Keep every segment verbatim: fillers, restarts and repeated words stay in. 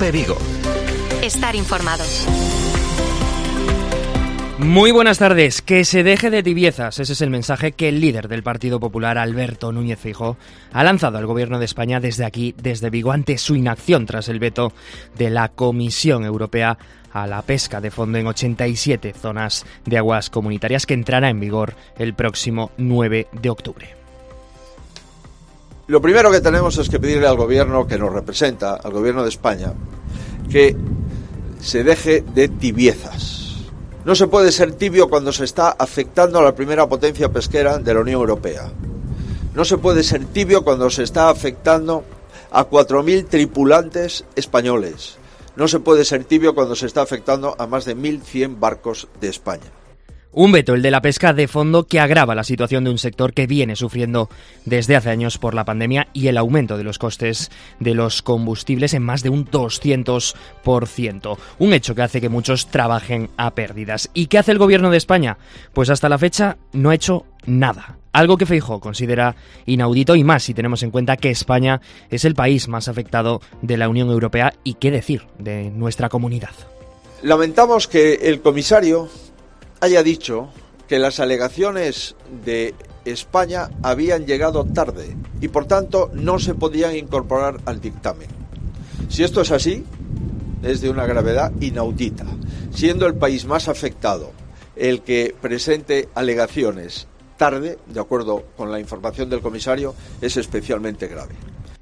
COPE Vigo. Estar informado. Muy buenas tardes. Que se deje de tibiezas. Ese es el mensaje que el líder del Partido Popular, Alberto Núñez Feijóo, ha lanzado al Gobierno de España desde aquí, desde Vigo, ante su inacción tras el veto de la Comisión Europea a la pesca de fondo en ochenta y siete zonas de aguas comunitarias, que entrará en vigor el próximo nueve de octubre. Lo primero que tenemos es que pedirle al Gobierno que nos representa, al Gobierno de España, que se deje de tibiezas. No se puede ser tibio cuando se está afectando a la primera potencia pesquera de la Unión Europea. No se puede ser tibio cuando se está afectando a cuatro mil tripulantes españoles. No se puede ser tibio cuando se está afectando a más de mil cien barcos de España. Un veto, el de la pesca de fondo, que agrava la situación de un sector que viene sufriendo desde hace años por la pandemia y el aumento de los costes de los combustibles en más de un doscientos por ciento. Un hecho que hace que muchos trabajen a pérdidas. ¿Y qué hace el Gobierno de España? Pues hasta la fecha no ha hecho nada. Algo que Feijóo considera inaudito, y más si tenemos en cuenta que España es el país más afectado de la Unión Europea y qué decir de nuestra comunidad. Lamentamos que el comisario haya dicho que las alegaciones de España habían llegado tarde y por tanto no se podían incorporar al dictamen. Si esto es así, es de una gravedad inaudita. Siendo el país más afectado el que presente alegaciones tarde, de acuerdo con la información del comisario, es especialmente grave.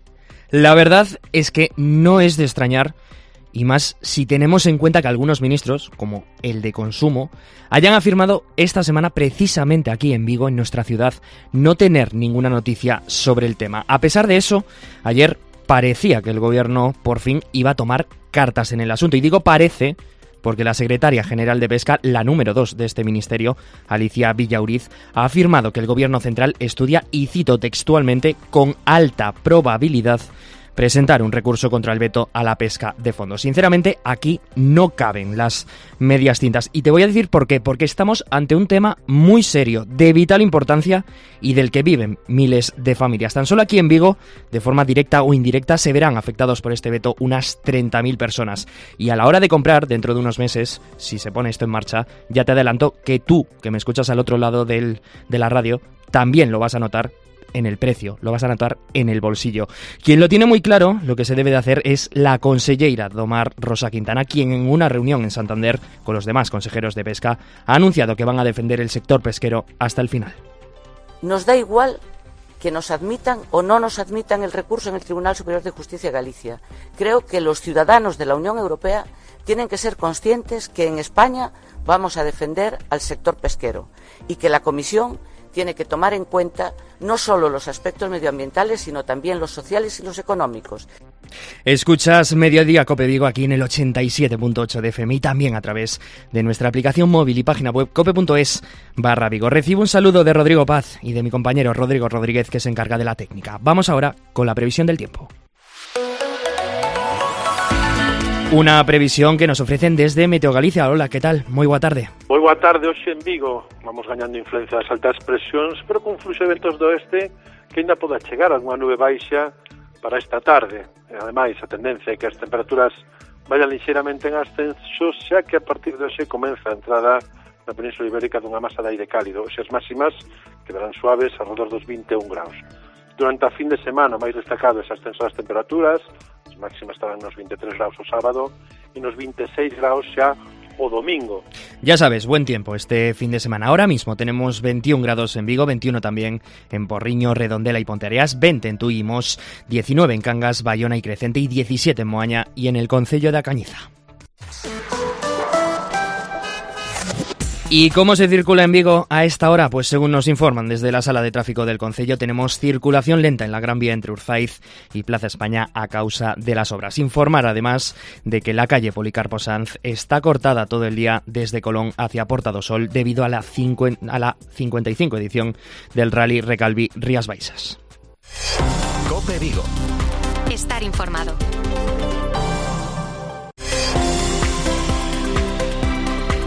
La verdad es que no es de extrañar, y más si tenemos en cuenta que algunos ministros, como el de Consumo, hayan afirmado esta semana precisamente aquí en Vigo, en nuestra ciudad, no tener ninguna noticia sobre el tema. A pesar de eso, ayer parecía que el Gobierno por fin iba a tomar cartas en el asunto. Y digo parece porque la secretaria general de Pesca, la número dos de este ministerio, Alicia Villauriz, ha afirmado que el Gobierno central estudia, y cito textualmente, con alta probabilidad presentar un recurso contra el veto a la pesca de fondo. Sinceramente, aquí no caben las medias tintas. Y te voy a decir por qué. Porque estamos ante un tema muy serio, de vital importancia y del que viven miles de familias. Tan solo aquí en Vigo, de forma directa o indirecta, se verán afectados por este veto unas treinta mil personas. Y a la hora de comprar, dentro de unos meses, si se pone esto en marcha, ya te adelanto que tú, que me escuchas al otro lado del, de la radio, también lo vas a notar en el precio, lo vas a notar en el bolsillo. Quien lo tiene muy claro, lo que se debe de hacer, es la conselleira Domar Rosa Quintana, quien en una reunión en Santander con los demás consejeros de pesca ha anunciado que van a defender el sector pesquero hasta el final. Nos da igual que nos admitan o no nos admitan el recurso en el Tribunal Superior de Justicia de Galicia. Creo que los ciudadanos de la Unión Europea tienen que ser conscientes que en España vamos a defender al sector pesquero y que la Comisión tiene que tomar en cuenta no solo los aspectos medioambientales, sino también los sociales y los económicos. Escuchas Mediodía Cope Vigo aquí en el ochenta y siete punto ocho de F M y también a través de nuestra aplicación móvil y página web cope punto es barra Vigo. Recibo un saludo de Rodrigo Paz y de mi compañero Rodrigo Rodríguez, que se encarga de la técnica. Vamos ahora con la previsión del tiempo. Una previsión que nos ofrecen desde Meteo Galicia. Hola, ¿qué tal? Moi boa tarde. Moi boa tarde, hoxe en Vigo vamos gañando influencia das altas presións, pero con fluxo de ventos do oeste que ainda poda chegar a unha nube baixa para esta tarde. E, ademais, a tendencia é que as temperaturas vayan lixeiramente en ascenso, xa que a partir de hoxe comeza a entrada na Península Ibérica dunha masa de aire cálido. Hoxe as máximas quedarán suaves alrededor dos vinte e un graus. Durante a fin de semana, máis destacado ese ascenso das temperaturas. As máximas estarán nos vinte e tres graus o sábado e nos vinte e seis graus xa o domingo. Ya sabes, buen tiempo este fin de semana. Ahora mismo tenemos veintiún grados en Vigo, veintiuno también en Porriño, Redondela y Ponteareas, veinte en Tui y Mos, diecinueve en Cangas, Bayona y Crecente y diecisiete en Moaña y en el concello de A Cañiza. ¿Y cómo se circula en Vigo a esta hora? Pues según nos informan desde la sala de tráfico del concello, tenemos circulación lenta en la Gran Vía entre Urzaiz y Plaza España a causa de las obras. Informar además de que la calle Policarpo Sanz está cortada todo el día desde Colón hacia Porta do Sol debido a la, cincuenta, a la cincuenta y cinco edición del Rally Recalvi Rías Baixas. COPE Vigo. Estar informado.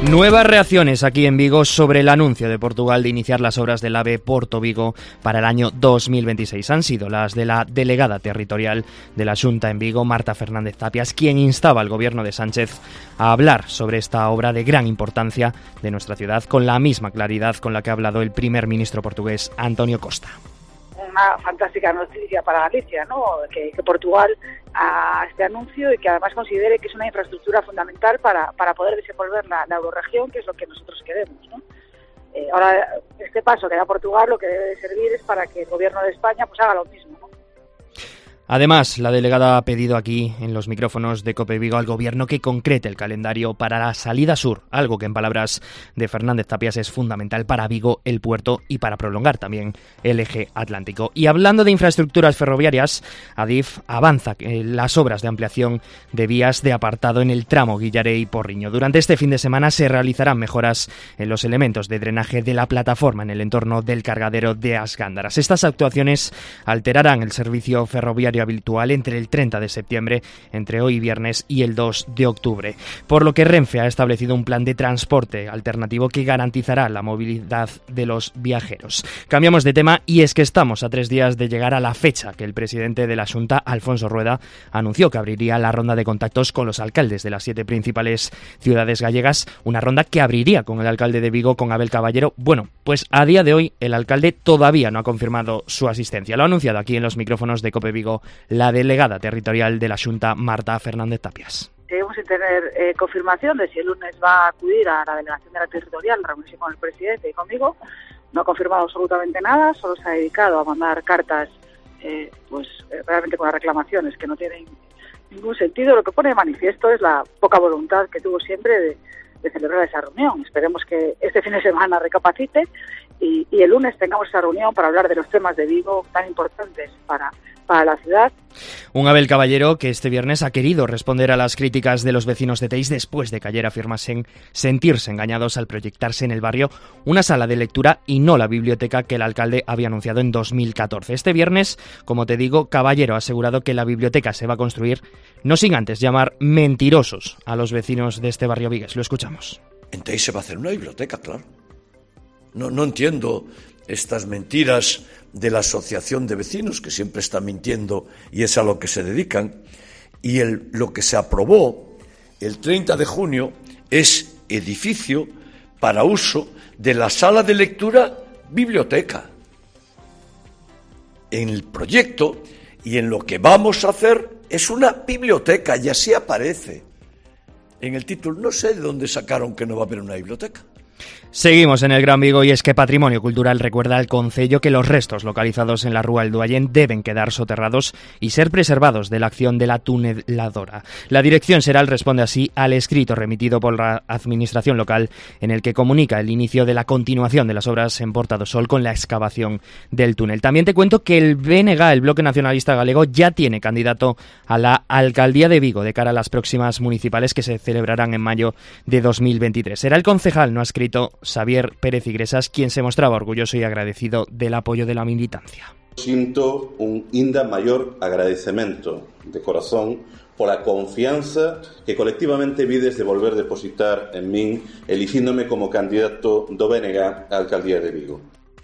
Nuevas reacciones aquí en Vigo sobre el anuncio de Portugal de iniciar las obras del AVE Porto Vigo para el año dos mil veintiséis. Han sido las de la delegada territorial de la Xunta en Vigo, Marta Fernández Tapias, quien instaba al gobierno de Sánchez a hablar sobre esta obra de gran importancia de nuestra ciudad con la misma claridad con la que ha hablado el primer ministro portugués, António Costa. Una fantástica noticia para Galicia, ¿no? Que, que Portugal haga este anuncio y que además considere que es una infraestructura fundamental para, para poder desenvolver la, la euroregión, que es lo que nosotros queremos, ¿no? Eh, ahora, este paso que da Portugal lo que debe servir es para que el gobierno de España pues haga lo mismo, ¿no? Además, la delegada ha pedido aquí, en los micrófonos de COPE Vigo, al Gobierno que concrete el calendario para la salida sur, algo que en palabras de Fernández Tapias es fundamental para Vigo, el puerto y para prolongar también el eje atlántico. Y hablando de infraestructuras ferroviarias, Adif avanza en las obras de ampliación de vías de apartado en el tramo Guillarei-Porriño. Durante este fin de semana se realizarán mejoras en los elementos de drenaje de la plataforma en el entorno del cargadero de As Gándaras. Estas actuaciones alterarán el servicio ferroviario habitual entre el treinta de septiembre, entre hoy viernes y el dos de octubre, por lo que Renfe ha establecido un plan de transporte alternativo que garantizará la movilidad de los viajeros. Cambiamos de tema y es que estamos a tres días de llegar a la fecha que el presidente de la Xunta, Alfonso Rueda, anunció que abriría la ronda de contactos con los alcaldes de las siete principales ciudades gallegas, una ronda que abriría con el alcalde de Vigo, con Abel Caballero. Bueno, pues a día de hoy el alcalde todavía no ha confirmado su asistencia. Lo ha anunciado aquí en los micrófonos de COPE Vigo la delegada territorial de la Xunta, Marta Fernández Tapias. Seguimos sin tener eh, confirmación de si el lunes va a acudir a la delegación de la territorial, reunirse con el presidente y conmigo. No ha confirmado absolutamente nada, solo se ha dedicado a mandar cartas eh, pues eh, realmente con las reclamaciones que no tienen ningún sentido. Lo que pone de manifiesto es la poca voluntad que tuvo siempre de, de celebrar esa reunión. Esperemos que este fin de semana recapacite y, y el lunes tengamos esa reunión para hablar de los temas de Vigo tan importantes para para la ciudad. Un Abel Caballero que este viernes ha querido responder a las críticas de los vecinos de Teis después de que ayer afirmasen sentirse engañados al proyectarse en el barrio una sala de lectura y no la biblioteca que el alcalde había anunciado en dos mil catorce. Este viernes, como te digo, Caballero ha asegurado que la biblioteca se va a construir, no sin antes llamar mentirosos a los vecinos de este barrio vigués. Lo escuchamos. En Teis se va a hacer una biblioteca, claro. No, no entiendo estas mentiras de la asociación de vecinos, que siempre está mintiendo y es a lo que se dedican. Y el, lo que se aprobó el treinta de junio es edificio para uso de la sala de lectura biblioteca. En el proyecto y en lo que vamos a hacer es una biblioteca, y así aparece en el título. No sé de dónde sacaron que no va a haber una biblioteca. Seguimos en el Gran Vigo y es que Patrimonio Cultural recuerda al concello que los restos localizados en la Rúa El Duallén deben quedar soterrados y ser preservados de la acción de la tuneladora. La Dirección Xeral responde así al escrito remitido por la Administración local en el que comunica el inicio de la continuación de las obras en Porta do Sol con la excavación del túnel. También te cuento que el B N G, el Bloque Nacionalista Galego, ya tiene candidato a la Alcaldía de Vigo de cara a las próximas municipales que se celebrarán en mayo de dos mil veintitrés. Será el concejal no adscrito Xavier Pérez Iglesias quien se mostraba orgulloso y agradecido del apoio de la militancia. Sinto un inda maior agradecemento de corazón pola confianza que colectivamente vides de volver depositar en min elixíndome como candidato do B N G á Alcaldía de Vigo.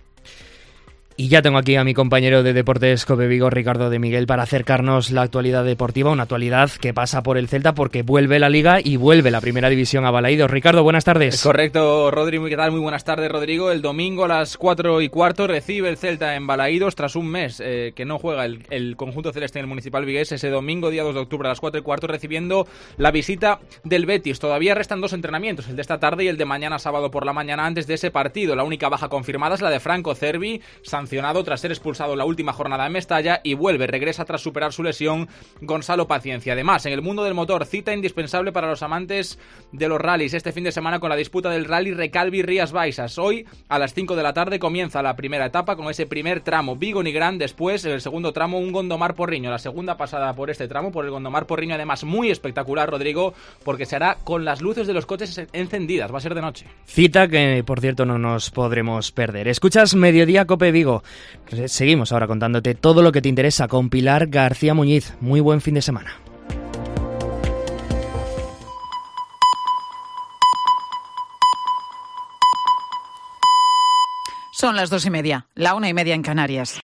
Y ya tengo aquí a mi compañero de Deportes COPE Vigo, Ricardo de Miguel, para acercarnos la actualidad deportiva, una actualidad que pasa por el Celta porque vuelve la Liga y vuelve la Primera División a Balaídos. Ricardo, buenas tardes. Correcto, Rodrigo, ¿qué tal? Muy buenas tardes, Rodrigo. El domingo a las cuatro y cuarto recibe el Celta en Balaídos tras un mes eh, que no juega el, el conjunto celeste en el Municipal Vigués. Ese domingo, día dos de octubre a las cuatro y cuarto, recibiendo la visita del Betis. Todavía restan dos entrenamientos, el de esta tarde y el de mañana sábado por la mañana antes de ese partido. La única baja confirmada es la de Franco Cervi, sancionado tras ser expulsado en la última jornada en Mestalla, y vuelve, regresa tras superar su lesión Gonzalo Paciencia. Además, en el mundo del motor, cita indispensable para los amantes de los rallies este fin de semana con la disputa del Rally Recalvi Rías Baixas. Hoy, a las cinco de la tarde, comienza la primera etapa con ese primer tramo Vigo-Nigrán. Después, en el segundo tramo, un Gondomar-Porriño. La segunda pasada por este tramo, por el Gondomar-Porriño, además muy espectacular, Rodrigo, porque se hará con las luces de los coches encendidas. Va a ser de noche. Cita que, por cierto, no nos podremos perder. Escuchas Mediodía COPE Vigo. Seguimos ahora contándote todo lo que te interesa con Pilar García Muñiz. Muy buen fin de semana. Son las dos y media, la una y media en Canarias.